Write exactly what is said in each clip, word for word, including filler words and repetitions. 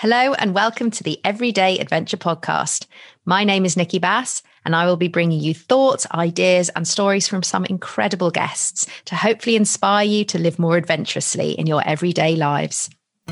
Hello and welcome to the Everyday Adventure Podcast. My name is Nikki Bass and I will be bringing you thoughts, ideas and stories from some incredible guests to hopefully inspire you to live more adventurously in your everyday lives.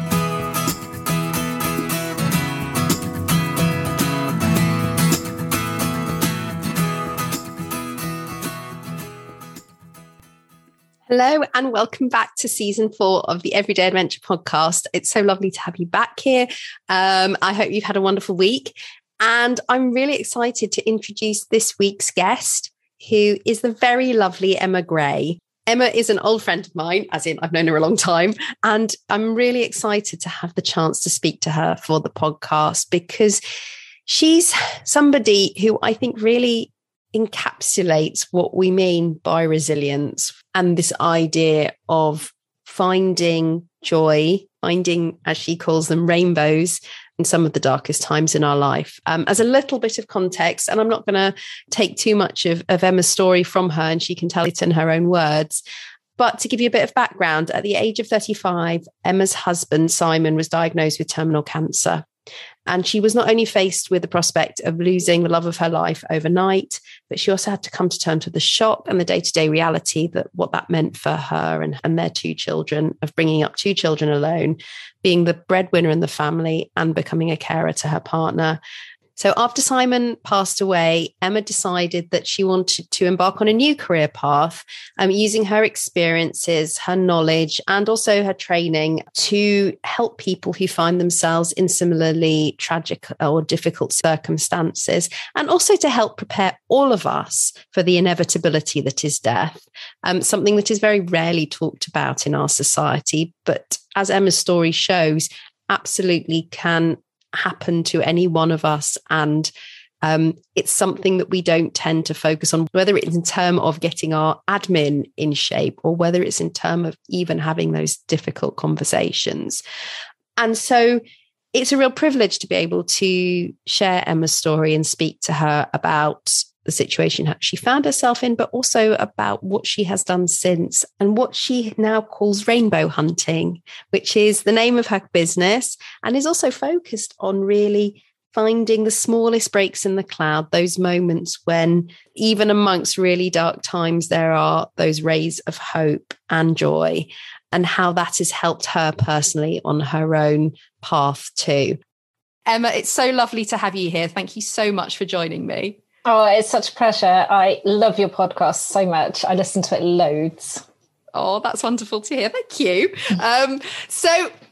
Hello and welcome back to season four of the Everyday Adventure Podcast. It's so lovely to have you back here. Um, I hope you've had a wonderful week. And I'm really excited to introduce this week's guest, who is the very lovely Emma Gray. Emma is an old friend of mine, as in I've known her a long time. And I'm really excited to have the chance to speak to her for the podcast because she's somebody who I think really encapsulates what we mean by resilience and this idea of finding joy, finding, as she calls them, rainbows in some of the darkest times in our life. Um, as a little bit of context, and I'm not going to take too much of, of Emma's story from her, and she can tell it in her own words. But to give you a bit of background, at the age of thirty-five, Emma's husband, Simon, was diagnosed with terminal cancer. And she was not only faced with the prospect of losing the love of her life overnight, but she also had to come to terms with the shock and the day-to-day reality that what that meant for her and, and their two children, of bringing up two children alone, being the breadwinner in the family and becoming a carer to her partner. So after Simon passed away, Emma decided that she wanted to embark on a new career path, um, using her experiences, her knowledge, and also her training to help people who find themselves in similarly tragic or difficult circumstances, and also to help prepare all of us for the inevitability that is death, um, something that is very rarely talked about in our society, but as Emma's story shows, absolutely can happen to any one of us. And um, it's something that we don't tend to focus on, whether it's in terms of getting our admin in shape or whether it's in terms of even having those difficult conversations. And so it's a real privilege to be able to share Emma's story and speak to her about the situation she found herself in, but also about what she has done since and what she now calls rainbow hunting, which is the name of her business and is also focused on really finding the smallest breaks in the cloud, those moments when even amongst really dark times, there are those rays of hope and joy, and how that has helped her personally on her own path too. Emma, it's so lovely to have you here. Thank you so much for joining me. Oh, it's such a pleasure. I love your podcast so much. I listen to it loads. Oh, that's wonderful to hear. Thank you. Um, so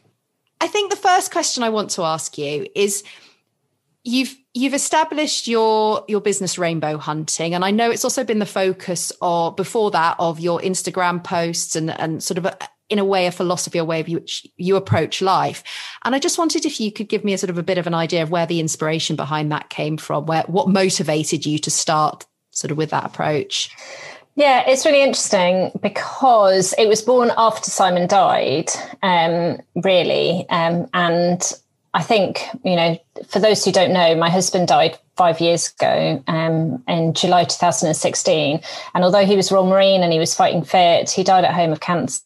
I think the first question I want to ask you is, you've you've established your your business Rainbow Hunting, and I know it's also been the focus of before that of your Instagram posts and and sort of a, in a way, a philosophy, a way of which you approach life. And I just wondered if you could give me a sort of a bit of an idea of where the inspiration behind that came from, where what motivated you to start sort of with that approach? Yeah, it's really interesting because it was born after Simon died, um, really. Um, and I think, you know, for those who don't know, my husband died five years ago um, in July two thousand sixteen. And although he was Royal Marine and he was fighting fit, he died at home of cancer.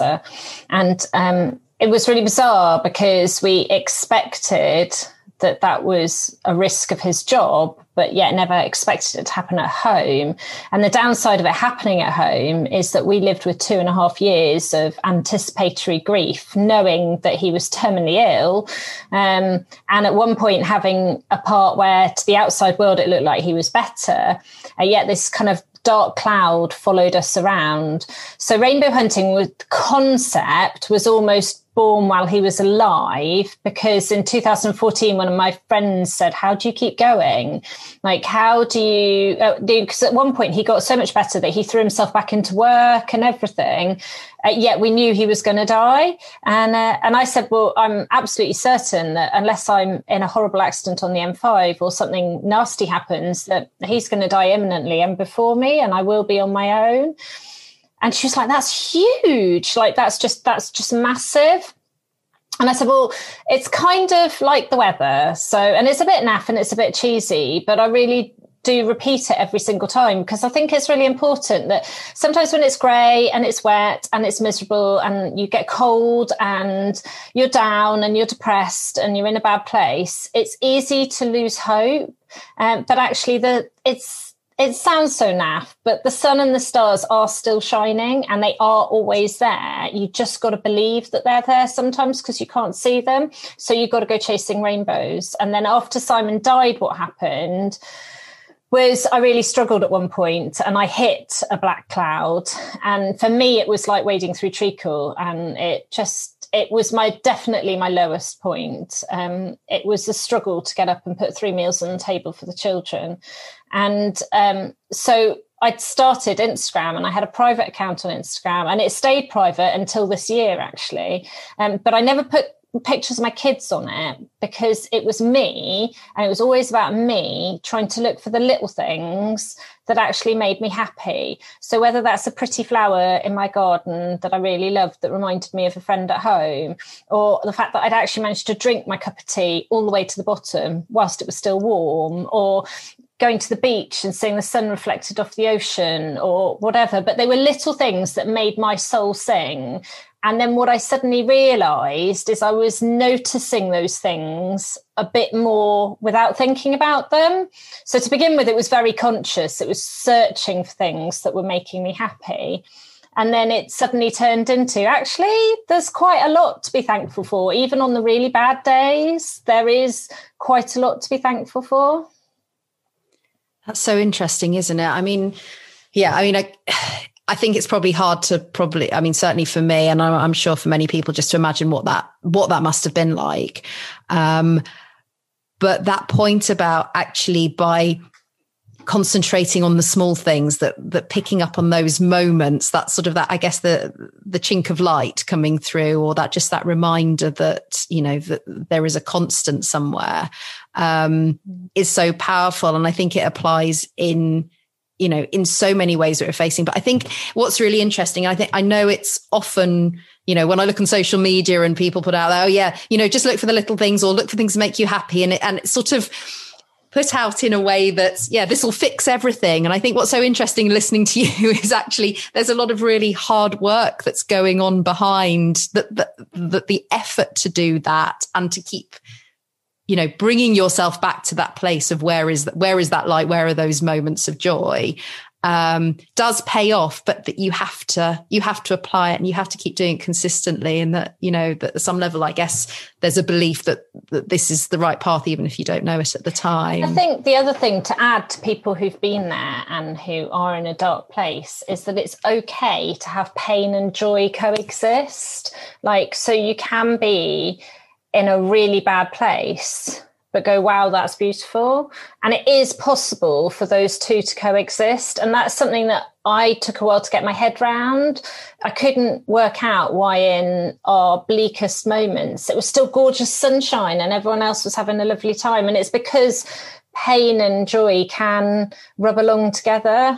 And um, it was really bizarre because we expected that that was a risk of his job, but yet never expected it to happen at home. And the downside of it happening at home is that we lived with two and a half years of anticipatory grief, knowing that he was terminally ill. Um, and at one point having a part where to the outside world, it looked like he was better. And yet this kind of dark cloud followed us around. So rainbow hunting was, concept was almost born while he was alive, because in two thousand fourteen, one of my friends said, how do you keep going? Like, how do you, uh, do, because at one point he got so much better that he threw himself back into work and everything. Uh, yet we knew he was going to die. And, uh, and I said, well, I'm absolutely certain that unless I'm in a horrible accident on the M five or something nasty happens, that he's going to die imminently and before me, and I will be on my own. And she was like, that's huge. Like, that's just, that's just massive. And I said, well, it's kind of like the weather. So, and it's a bit naff and it's a bit cheesy, but I really do repeat it every single time, because I think it's really important that sometimes when it's grey and it's wet and it's miserable and you get cold and you're down and you're depressed and you're in a bad place, it's easy to lose hope. Um, but actually, the it's it sounds so naff, but the sun and the stars are still shining and they are always there. You just got to believe that they're there sometimes because you can't see them. So you've got to go chasing rainbows. And then after Simon died, what happened was I really struggled at one point and I hit a black cloud. And for me, it was like wading through treacle, and it just, it was my definitely my lowest point. Um, it was a struggle to get up and put three meals on the table for the children. And um, so I'd started Instagram, and I had a private account on Instagram, and it stayed private until this year, actually. Um, but I never put pictures of my kids on it because it was me, and it was always about me trying to look for the little things that actually made me happy. So whether that's a pretty flower in my garden that I really loved that reminded me of a friend at home, or the fact that I'd actually managed to drink my cup of tea all the way to the bottom whilst it was still warm, or going to the beach and seeing the sun reflected off the ocean, or whatever. But they were little things that made my soul sing. And then what I suddenly realised is I was noticing those things a bit more without thinking about them. So to begin with, it was very conscious. It was searching for things that were making me happy. And then it suddenly turned into, actually, there's quite a lot to be thankful for. Even on the really bad days, there is quite a lot to be thankful for. That's so interesting, isn't it? I mean, yeah, I mean, I... I think it's probably hard to probably, I mean, certainly for me, and I'm sure for many people, just to imagine what that, what that must have been like. Um, but that point about actually by concentrating on the small things, that, that picking up on those moments, that sort of that, I guess the, the chink of light coming through, or that just that reminder that, you know, that there is a constant somewhere, um, is so powerful. And I think it applies in, you know, in so many ways that we're facing. But I think what's really interesting, I think, I know it's often, you know, when I look on social media and people put out there, oh yeah, you know, just look for the little things, or look for things that make you happy. And it, and it's sort of put out in a way that's, yeah, this will fix everything. And I think what's so interesting listening to you is actually there's a lot of really hard work that's going on behind that, that, that the effort to do that and to keep, you know, bringing yourself back to that place of where is that, where is that light? Where are those moments of joy? Um, does pay off, but that you have to, you have to apply it, and you have to keep doing it consistently. And that, you know, that at some level, I guess there's a belief that, that this is the right path, even if you don't know it at the time. I think the other thing to add to people who've been there and who are in a dark place is that it's okay to have pain and joy coexist. Like, so you can be in a really bad place, but go, wow, that's beautiful. And it is possible for those two to coexist. And that's something that I took a while to get my head round. I couldn't work out why in our bleakest moments, it was still gorgeous sunshine and everyone else was having a lovely time. And it's because pain and joy can rub along together.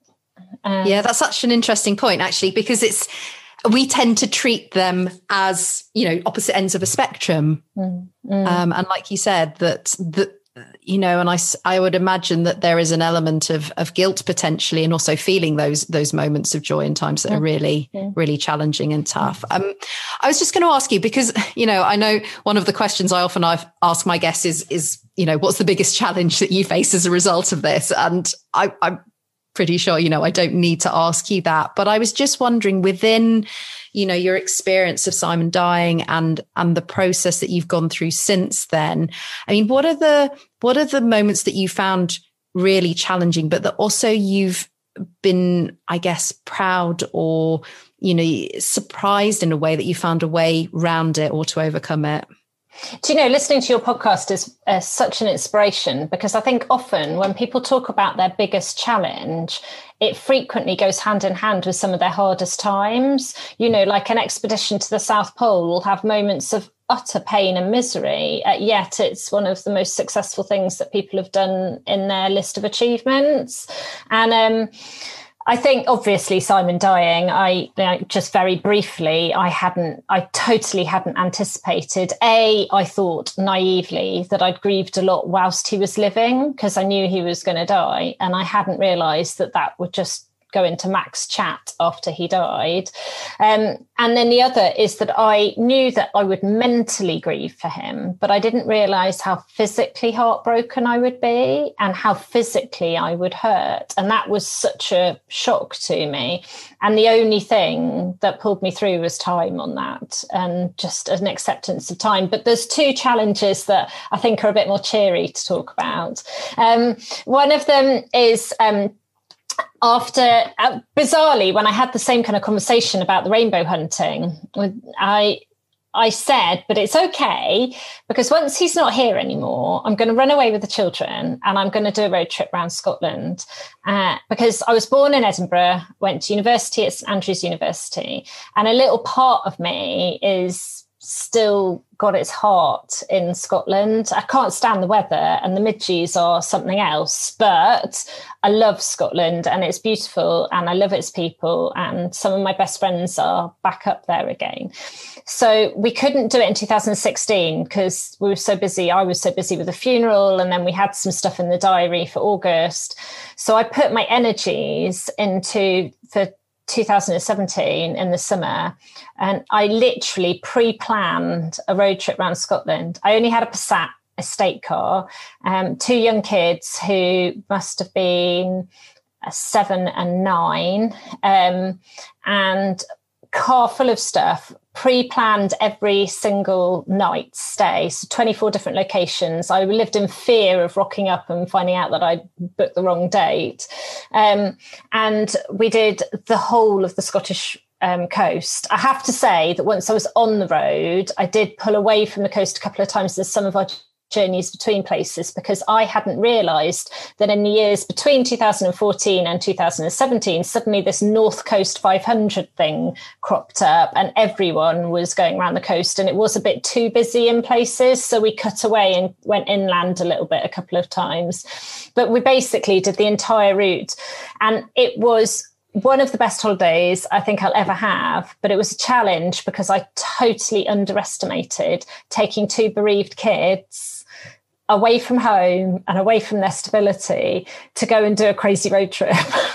Um, yeah, that's such an interesting point, actually, because it's, we tend to treat them as, you know, opposite ends of a spectrum. Mm, mm. Um, and like you said, that, that, you know, and I, I would imagine that there is an element of, of guilt potentially, and also feeling those, those moments of joy in times that mm. are really, mm. really challenging and tough. Um, I was just going to ask you, because, you know, I know one of the questions I often ask my guests is, is, you know, what's the biggest challenge that you face as a result of this? And I, I'm pretty sure, you know, I don't need to ask you that, but I was just wondering, within, you know, your experience of Simon dying and and the process that you've gone through since then, I mean, what are the what are the moments that you found really challenging, but that also you've been, I guess, proud or, you know, surprised in a way that you found a way round it or to overcome it? Do you know, listening to your podcast is uh, such an inspiration, because I think often when people talk about their biggest challenge, it frequently goes hand in hand with some of their hardest times. You know, like an expedition to the South Pole will have moments of utter pain and misery, uh, yet it's one of the most successful things that people have done in their list of achievements. And um I think obviously Simon dying, I like, just very briefly, I hadn't, I totally hadn't anticipated. A, I thought naively that I'd grieved a lot whilst he was living because I knew he was going to die. And I hadn't realised that that would just go into max chat after he died. Um, and then the other is that I knew that I would mentally grieve for him, but I didn't realise how physically heartbroken I would be and how physically I would hurt. And that was such a shock to me. And the only thing that pulled me through was time on that and just an acceptance of time. But there's two challenges that I think are a bit more cheery to talk about. Um, one of them is um, After, uh, bizarrely, when I had the same kind of conversation about the rainbow hunting, I I said, but it's okay, because once he's not here anymore, I'm going to run away with the children and I'm going to do a road trip around Scotland. Uh, because I was born in Edinburgh, went to university at St Andrews University, and a little part of me is still got its heart in Scotland. I can't stand the weather and the midges are something else, but I love Scotland and it's beautiful and I love its people, and some of my best friends are back up there again. So we couldn't do it in two thousand sixteen because we were so busy. I was so busy with the funeral, and then we had some stuff in the diary for August. So I put my energies into for two thousand seventeen in the summer, and I literally pre-planned a road trip around Scotland. I only had a Passat estate car, um, two young kids who must have been uh, seven and nine, um, and car full of stuff, pre-planned every single night stay, so twenty-four different locations. I lived in fear of rocking up and finding out that I'd booked the wrong date. Um, and we did the whole of the Scottish um, coast. I have to say that once I was on the road, I did pull away from the coast a couple of times as some of our journeys between places, because I hadn't realised that in the years between two thousand fourteen and two thousand seventeen, suddenly this North Coast five hundred thing cropped up and everyone was going around the coast, and it was a bit too busy in places. So we cut away and went inland a little bit a couple of times. But we basically did the entire route, and it was one of the best holidays I think I'll ever have, but it was a challenge because I totally underestimated taking two bereaved kids away from home and away from their stability to go and do a crazy road trip.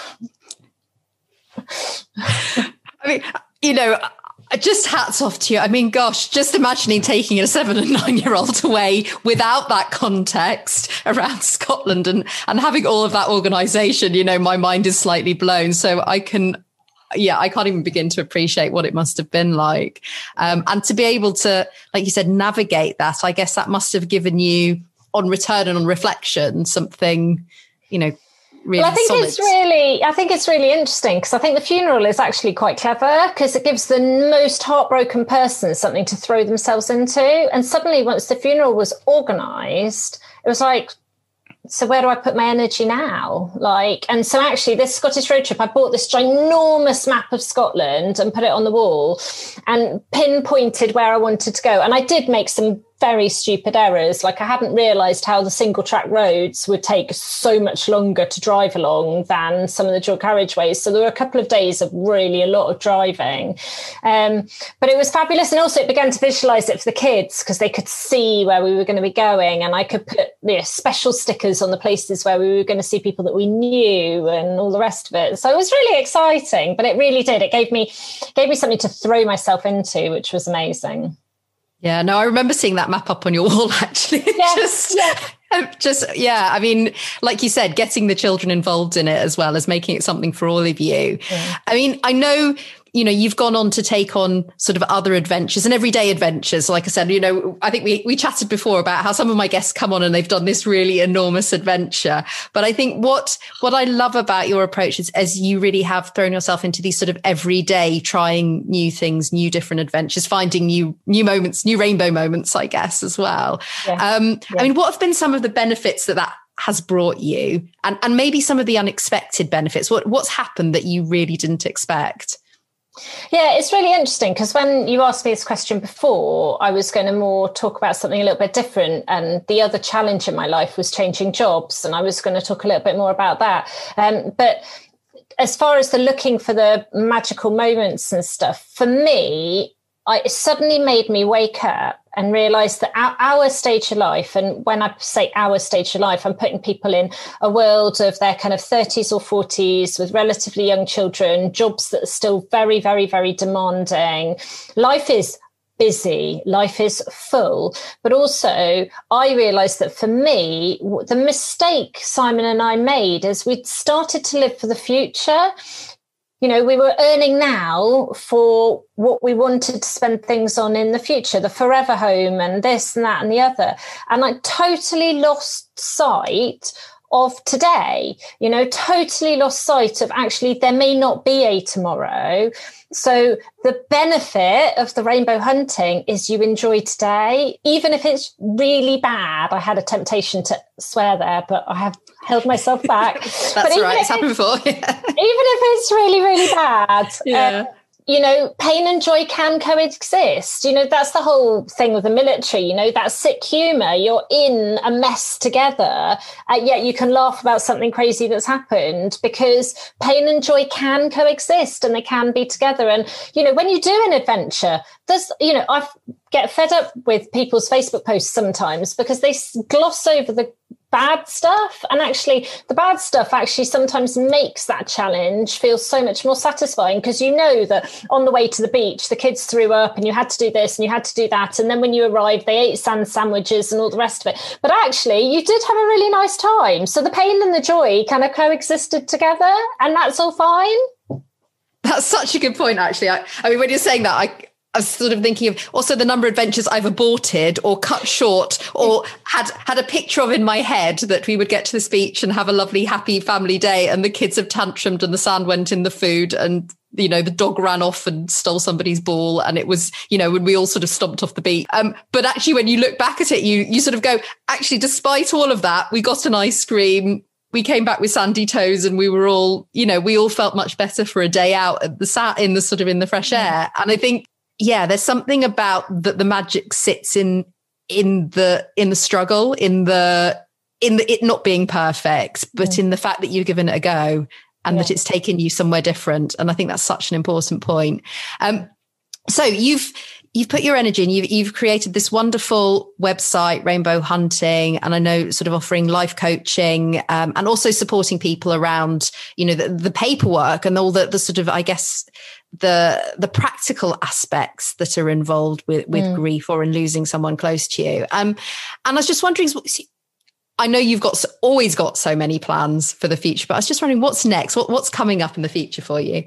I mean, you know, just hats off to you. I mean, gosh, just imagining taking a seven and nine year old away without that context around Scotland and, and having all of that organisation, you know, my mind is slightly blown. So I can, yeah, I can't even begin to appreciate what it must have been like. Um, and to be able to, like you said, navigate that, I guess that must have given you, on return and on reflection, something, you know, really well, I think solid. it's really, I think it's really interesting because I think the funeral is actually quite clever because it gives the most heartbroken person something to throw themselves into. And suddenly, once the funeral was organised, it was like, so where do I put my energy now? Like, and so actually this Scottish road trip, I bought this ginormous map of Scotland and put it on the wall and pinpointed where I wanted to go. And I did make some very stupid errors. Like I hadn't realised how the single track roads would take so much longer to drive along than some of the dual carriageways. So there were a couple of days of really a lot of driving. Um, but it was fabulous. And also it began to visualise it for the kids because they could see where we were going to be going. And I could put you know, special stickers on the places where we were going to see people that we knew and all the rest of it. So it was really exciting, but it really did. It gave me, gave me something to throw myself into, which was amazing. Yeah, no, I remember seeing that map up on your wall, actually. Yeah, just, yeah. just, yeah, I mean, like you said, getting the children involved in it as well as making it something for all of you. Yeah. I mean, I know, you know, you've gone on to take on sort of other adventures and everyday adventures. Like I said, you know, I think we, we chatted before about how some of my guests come on and they've done this really enormous adventure. But I think what, what I love about your approach is as you really have thrown yourself into these sort of everyday, trying new things, new different adventures, finding new, new moments, new rainbow moments, I guess, as well. Yeah. Um, yeah. I mean, what have been some of the benefits that that has brought you and, and maybe some of the unexpected benefits? What, what's happened that you really didn't expect? Yeah, it's really interesting because when you asked me this question before, I was going to more talk about something a little bit different. And the other challenge in my life was changing jobs. And I was going to talk a little bit more about that. Um, but as far as the looking for the magical moments and stuff, for me, I, it suddenly made me wake up and realize that our, our stage of life, and when I say our stage of life, I'm putting people in a world of their kind of thirties or forties with relatively young children, jobs that are still very, very, very demanding. Life is busy, life is full, but also I realized that for me, the mistake Simon and I made is we'd started to live for the future. You know, we were earning now for what we wanted to spend things on in the future, the forever home and this and that and the other. And I totally lost sight of today, you know, totally lost sight of actually there may not be a tomorrow. So the benefit of the rainbow hunting is you enjoy today, even if it's really bad. I had a temptation to swear there, but I have held myself back. That's but right, it's happened before. Even if it's really, really bad, yeah. uh, you know, pain and joy can coexist. You know, that's the whole thing with the military, you know, that sick humour. You're in a mess together, uh, yet you can laugh about something crazy that's happened, because pain and joy can coexist and they can be together. And, you know, when you do an adventure, there's, you know, I get fed up with people's Facebook posts sometimes because they gloss over the bad stuff, and actually the bad stuff actually sometimes makes that challenge feel so much more satisfying, because you know that on the way to the beach the kids threw up and you had to do this and you had to do that, and then when you arrived they ate sand sandwiches and all the rest of it, but actually you did have a really nice time. So the pain and the joy kind of coexisted together, and that's all fine. That's such a good point, actually. I, I mean, when you're saying that, I I was sort of thinking of also the number of adventures I've aborted or cut short or had had a picture of in my head that we would get to this beach and have a lovely, happy family day, and the kids have tantrumed and the sand went in the food, and, you know, the dog ran off and stole somebody's ball, and it was, you know, when we all sort of stomped off the beach. Um, but actually, when you look back at it, you you sort of go, actually, despite all of that, we got an ice cream. We came back with sandy toes, and we were all, you know, we all felt much better for a day out at the sat in the sort of in the fresh air. And I think, yeah, there's something about that the magic sits in in the in the struggle, in the in the it not being perfect, but mm. in the fact that you've given it a go and yeah. that it's taken you somewhere different. And I think that's such an important point. Um, so you've you've put your energy and you've you've created this wonderful website, Rainbow Hunting, and I know sort of offering life coaching um, and also supporting people around, you know, the, the paperwork and all the the sort of, I guess, the the practical aspects that are involved with with mm. grief or in losing someone close to you. Um, and I was just wondering, I know you've got always got so many plans for the future, but I was just wondering what's next, what, what's coming up in the future for you?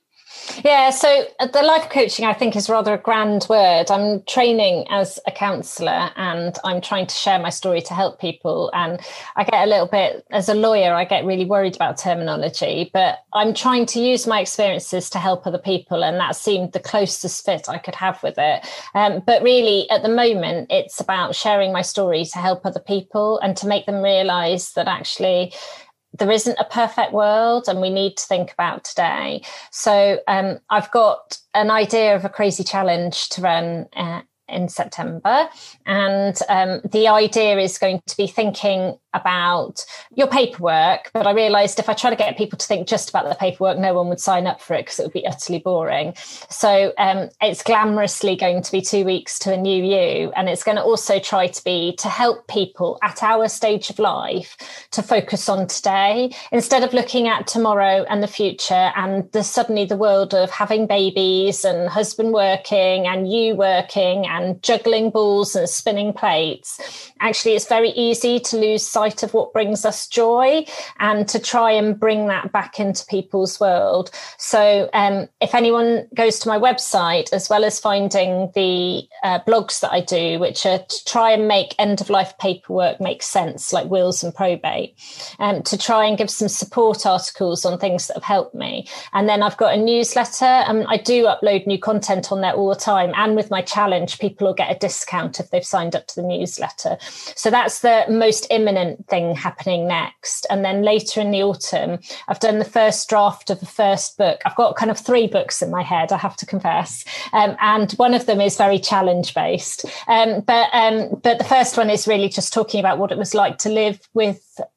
Yeah, so the life coaching, I think, is rather a grand word. I'm training as a counsellor and I'm trying to share my story to help people. And I get a little bit, as a lawyer, I get really worried about terminology, but I'm trying to use my experiences to help other people. And that seemed the closest fit I could have with it. Um, but really, at the moment, it's about sharing my story to help other people and to make them realise that actually there isn't a perfect world and we need to think about today. So um, I've got an idea of a crazy challenge to run uh, in September. And um, the idea is going to be thinking about your paperwork. But I realised if I try to get people to think just about the paperwork, no one would sign up for it because it would be utterly boring. So um, it's glamorously going to be two weeks to a new you. And it's going to also try to be to help people at our stage of life to focus on today instead of looking at tomorrow and the future and the suddenly the world of having babies and husband working and you working and juggling balls and spinning plates. Actually, it's very easy to lose sight of what brings us joy and to try and bring that back into people's world. So um, if anyone goes to my website, as well as finding the uh, blogs that I do, which are to try and make end-of-life paperwork make sense, like wills and probate, um, to try and give some support articles on things that have helped me. And then I've got a newsletter, and I do upload new content on there all the time. And with my challenge, people will get a discount if they've signed up to the newsletter. So that's the most imminent thing happening next. And then later in the autumn, I've done the first draft of the first book. I've got kind of three books in my head, I have to confess. Um, and one of them is very challenge based. Um, but, um, but the first one is really just talking about what it was like to live with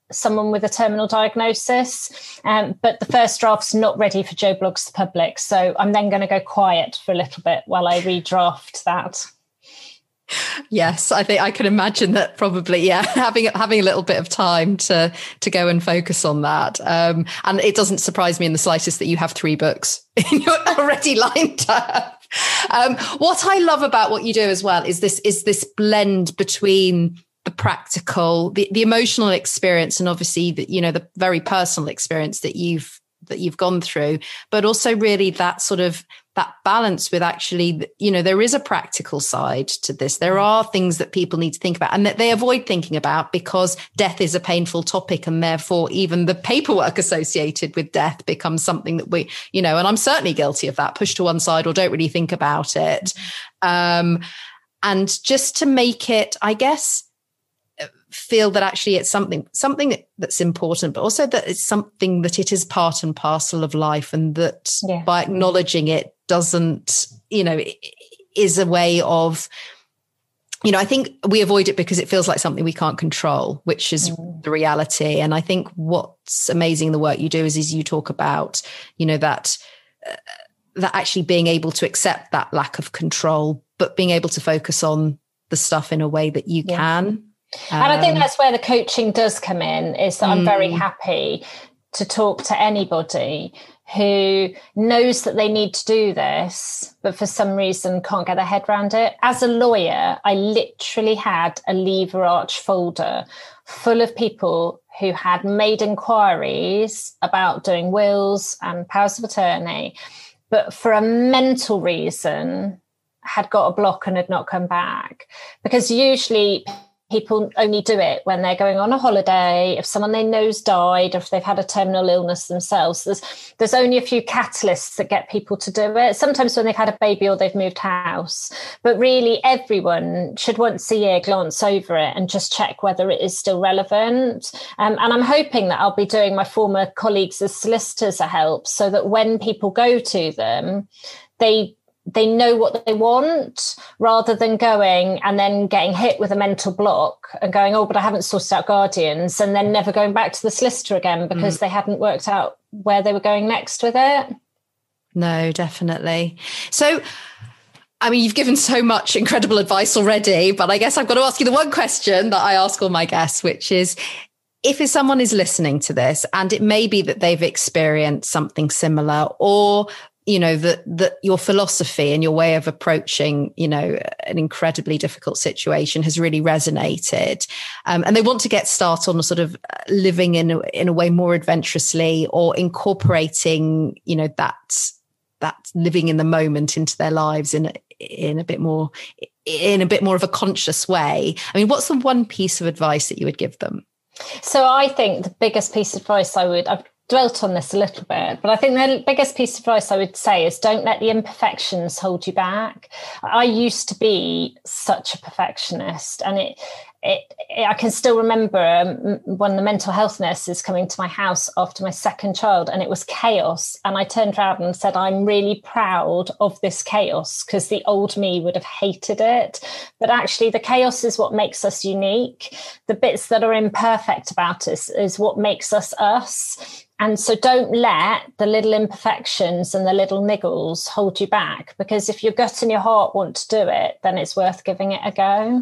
someone with a terminal diagnosis. Um, but the first draft's not ready for Joe Blogs to public. So I'm then going to go quiet for a little bit while I redraft that. Yes, I think I can imagine that probably, yeah, having having a little bit of time to to go and focus on that. Um, and it doesn't surprise me in the slightest that you have three books already lined up. Um, what I love about what you do as well is this is this blend between the practical, the, the emotional experience, and obviously the, you know, the very personal experience that you've that you've gone through, but also really that sort of that balance with actually, you know, there is a practical side to this. There are things that people need to think about and that they avoid thinking about because death is a painful topic. And therefore, even the paperwork associated with death becomes something that we, you know, and I'm certainly guilty of that, push to one side or don't really think about it. Um, and just to make it, I guess, feel that actually it's something something that's important, but also that it's something that it is part and parcel of life, and that yeah. by acknowledging it doesn't, you know, is a way of, you know, I think we avoid it because it feels like something we can't control, which is mm. the reality. And I think what's amazing in the work you do is, is you talk about, you know, that uh, that actually being able to accept that lack of control, but being able to focus on the stuff in a way that you yeah. can. And I think that's where the coaching does come in, is that mm. I'm very happy to talk to anybody who knows that they need to do this, but for some reason can't get their head around it. As a lawyer, I literally had a lever arch folder full of people who had made inquiries about doing wills and powers of attorney, but for a mental reason had got a block and had not come back. Because usually people only do it when they're going on a holiday, if someone they know's died, or if they've had a terminal illness themselves. There's there's only a few catalysts that get people to do it. Sometimes when they've had a baby or they've moved house. But really, everyone should once a year glance over it and just check whether it is still relevant. Um, and I'm hoping that I'll be doing my former colleagues as solicitors a help, so that when people go to them, they they know what they want, rather than going and then getting hit with a mental block and going, oh, but I haven't sorted out guardians, and then never going back to the solicitor again because mm. they hadn't worked out where they were going next with it. No, definitely. So, I mean, you've given so much incredible advice already, but I guess I've got to ask you the one question that I ask all my guests, which is, if someone is listening to this and it may be that they've experienced something similar, or you know, that that your philosophy and your way of approaching, you know, an incredibly difficult situation has really resonated, um, and they want to get started on sort of living in a, in a way more adventurously, or incorporating, you know, that that living in the moment into their lives in in a bit more in a bit more of a conscious way. I mean, what's the one piece of advice that you would give them? So I think the biggest piece of advice I would, I've dwelt on this a little bit, but I think the biggest piece of advice I would say is don't let the imperfections hold you back. I used to be such a perfectionist, and it, it, it I can still remember um, one of the mental health nurses coming to my house after my second child, and it was chaos. And I turned around and said, I'm really proud of this chaos, because the old me would have hated it. But actually the chaos is what makes us unique. The bits that are imperfect about us is what makes us us. And so don't let the little imperfections and the little niggles hold you back, because if your gut and your heart want to do it, then it's worth giving it a go.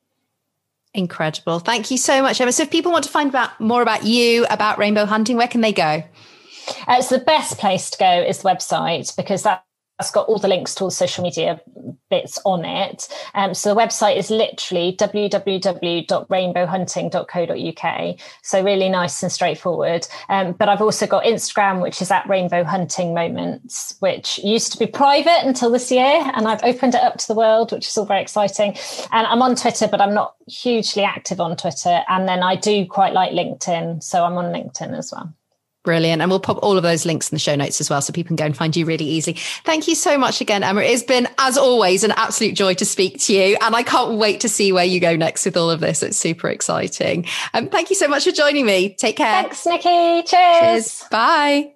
Incredible. Thank you so much, Emma. So if people want to find out more about you, about rainbow hunting, where can they go? Uh, so the best place to go is the website, because that It's got all the links to all the social media bits on it. Um, so the website is literally w w w dot rainbow hunting dot co dot u k. So really nice and straightforward. Um, but I've also got Instagram, which is at Rainbow Hunting Moments, which used to be private until this year. And I've opened it up to the world, which is all very exciting. And I'm on Twitter, but I'm not hugely active on Twitter. And then I do quite like LinkedIn. So I'm on LinkedIn as well. Brilliant. And we'll pop all of those links in the show notes as well, so people can go and find you really easily. Thank you so much again, Emma. It's been, as always, an absolute joy to speak to you. And I can't wait to see where you go next with all of this. It's super exciting. Um, thank you so much for joining me. Take care. Thanks, Nikki. Cheers. Cheers. Bye.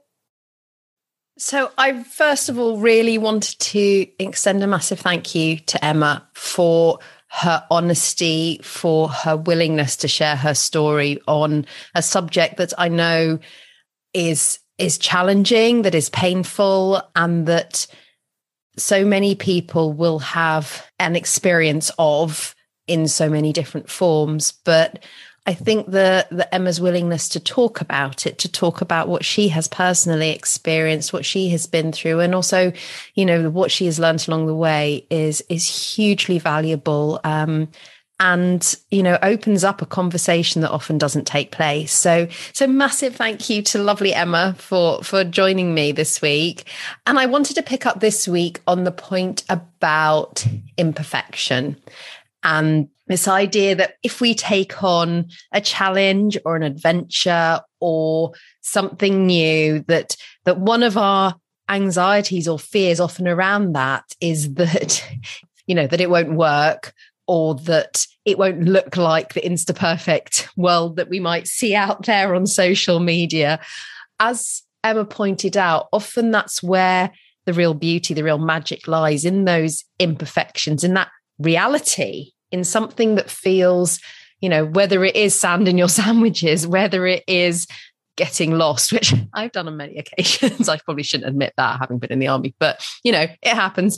So I first of all really wanted to extend a massive thank you to Emma for her honesty, for her willingness to share her story on a subject that I know is is challenging, that is painful, and that so many people will have an experience of in so many different forms. But I think the, the Emma's willingness to talk about it, to talk about what she has personally experienced, what she has been through, and also, you know, what she has learned along the way is, is hugely valuable. Um, and, you know, opens up a conversation that often doesn't take place. So, so massive thank you to lovely Emma for, for joining me this week. And I wanted to pick up this week on the point about imperfection and this idea that if we take on a challenge or an adventure or something new, that, that one of our anxieties or fears often around that is that, you know, that it won't work, or that it won't look like the Insta perfect world that we might see out there on social media. As Emma pointed out, often that's where the real beauty, the real magic lies, in those imperfections, in that reality, in something that feels, you know, whether it is sand in your sandwiches, whether it is getting lost, which I've done on many occasions. I probably shouldn't admit that, having been in the army, but, you know, it happens.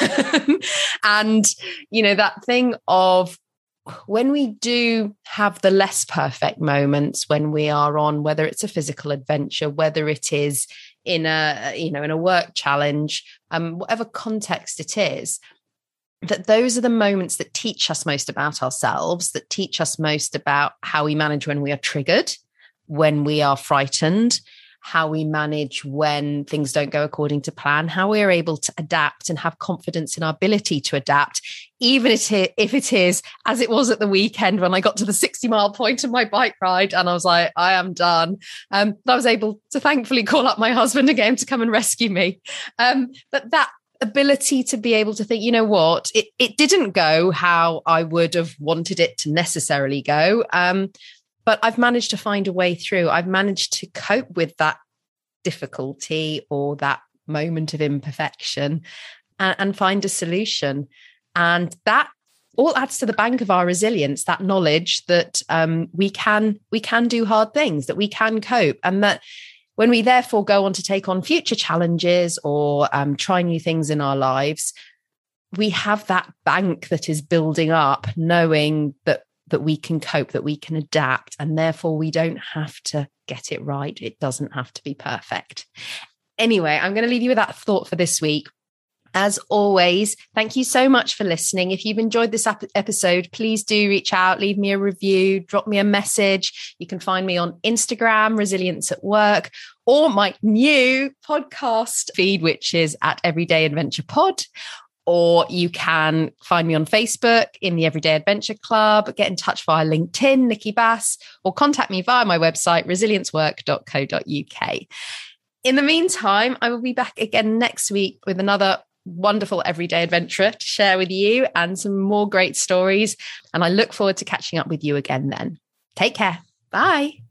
And, you know, that thing of when we do have the less perfect moments, when we are on, whether it's a physical adventure, whether it is in a, you know, in a work challenge, um, whatever context it is, that those are the moments that teach us most about ourselves, that teach us most about how we manage when we are triggered, when we are frightened, how we manage when things don't go according to plan, how we're able to adapt and have confidence in our ability to adapt, even if it is, as it was at the weekend when I got to the sixty mile point of my bike ride and I was like, I am done. Um, I was able to thankfully call up my husband again to come and rescue me. Um, but that ability to be able to think, you know what, it, it didn't go how I would have wanted it to necessarily go. Um, But I've managed to find a way through. I've managed to cope with that difficulty or that moment of imperfection and, and find a solution. And that all adds to the bank of our resilience, that knowledge that um, we can we can do hard things, that we can cope, and that when we therefore go on to take on future challenges or um, try new things in our lives, we have that bank that is building up, knowing that that we can cope, that we can adapt, and therefore we don't have to get it right. It doesn't have to be perfect. Anyway, I'm going to leave you with that thought for this week. As always, thank you so much for listening. If you've enjoyed this episode, please do reach out, leave me a review, drop me a message. You can find me on Instagram, Resilience at Work, or my new podcast feed, which is at Everyday Adventure Pod. Or you can find me on Facebook in the Everyday Adventure Club, get in touch via LinkedIn, Nikki Bass, or contact me via my website, resilience work dot co dot uk. In the meantime, I will be back again next week with another wonderful everyday adventurer to share with you and some more great stories. And I look forward to catching up with you again then. Take care. Bye.